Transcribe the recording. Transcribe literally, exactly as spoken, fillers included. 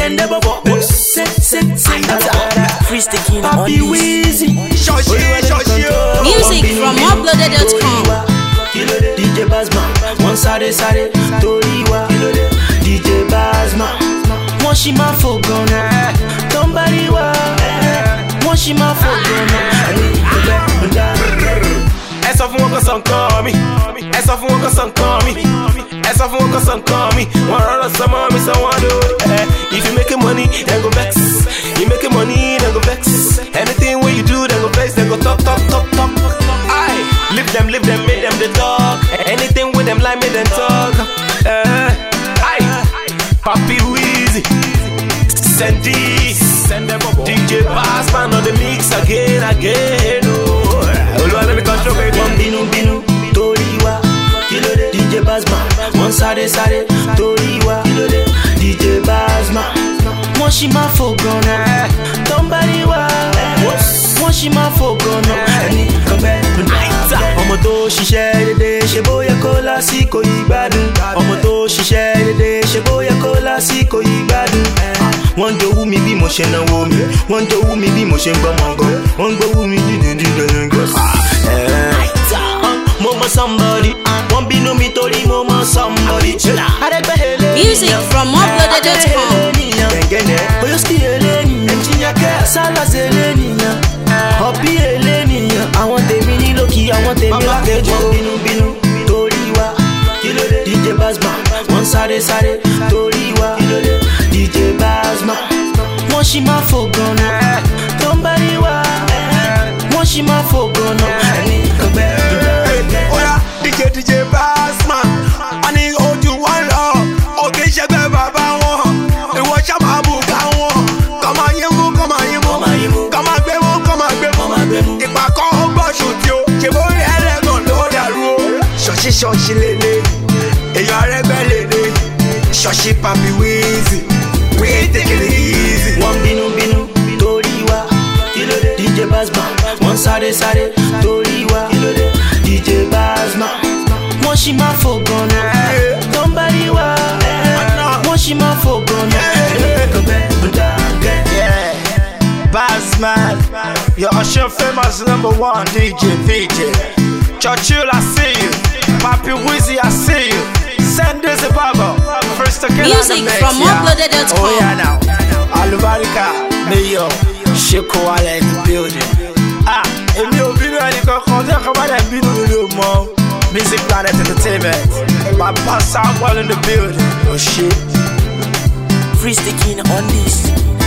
send the bubble. Send, send, send the Free sticking on Happy Weezy. Music from uploaded dot com. D J Basman, one side side, Toriwa. D J Basman, one she my for gonna, somebody wa. One she my for gonna. Essa fuma com São Come, essa fuma com São Come, essa fuma com São Come. One run of some mommy, someone do. If you making money, then go vex. You making money, then go vex. Anything when you do, then go vex, then go talk, talk, talk, talk. Aye, live them, live them, make them the dog. Anything with them, like make them talk. Uh, aye, Happy Weezy, send this, send them up. D J Basman on the mix again, again. Oh, let me control baby. One binu binu, Toriwa. D J Basman, one side side, Toriwa. D J Basman. One she my for gonna, somebody wa. One she my for gonna, come back. Ọmọ tó ṣiṣẹ́ dédé ṣe bóyá kó lásìkò ìgbádùn. Ọmọ tó ṣiṣẹ́ dédé ṣe bóyá kó lásìkò ìgbádùn. Wọ́n ń jowú mi bí mo ṣe náwó mi. Wọ́n ń jowú mi bí mo ṣe ń gbọ́ mọ́ngọ́. Wọ́n ń gbowú mi dídí dídí. Mo mọ somebody, wọ́n bínú mi torí mo mọ somebody. Music from uploaded dot com. Oyoski eleni, Enjinyake, Salas eleni, Hopi eleni. Àwọn tèmi ní lókì, àwọn tèmi lákejò. Bínú bínú, Toriwa. D J Basman, wọ́n sáré sáré, Toriwa. D J Basman, wọ́n ṣì máa fò gan-an. Tó ń bá rí wa, wọ́n ṣì máa fò gan-an. Ẹni kan bẹ́ẹ̀. Oya, D J D J Basman, a ní ojú wọn lọ, òkè ṣẹgbẹ́ bàbá wọn. Ìwọ ṣàmà bùkà wọn, kọ́ máa yín mú, kọ́ máa yín mú, kọ́ máa gbé mú, kọ́ máa gbé mú. Ìpàkọ́ ó gbọ́ ṣùtì o, ṣe bó rí ẹlẹ́gàn ló dàrú o. Ṣọ̀ṣì ṣọ̀ṣì lélẹ̀, èèyàn arẹ́gbẹ́ lélẹ̀, ṣọ̀ṣì Happy Weezy, we ain't taking it easy. Wọ́n bínú bínú, Toriwa. D J Basman, wọ́n sáré sáré, Toriwa. D J Basman, wọ́n ṣì máa fò gan-an. Tó ń bá rí wa, wọ́n ṣì máa fò gan-an. Basman, you're Ocean famous number one D J V J. Churchill, I see you. Happy Weezy, I see you. Send this a bubble. First to kill Music from uploaded dot com. Oh yeah now. Alubarika, Mayo, Sheko Wale in the building. Ah, if you been ready to come there, come on and be no more. Music Planet Entertainment. My boss out in the building. Oh shit. Free sticking on this.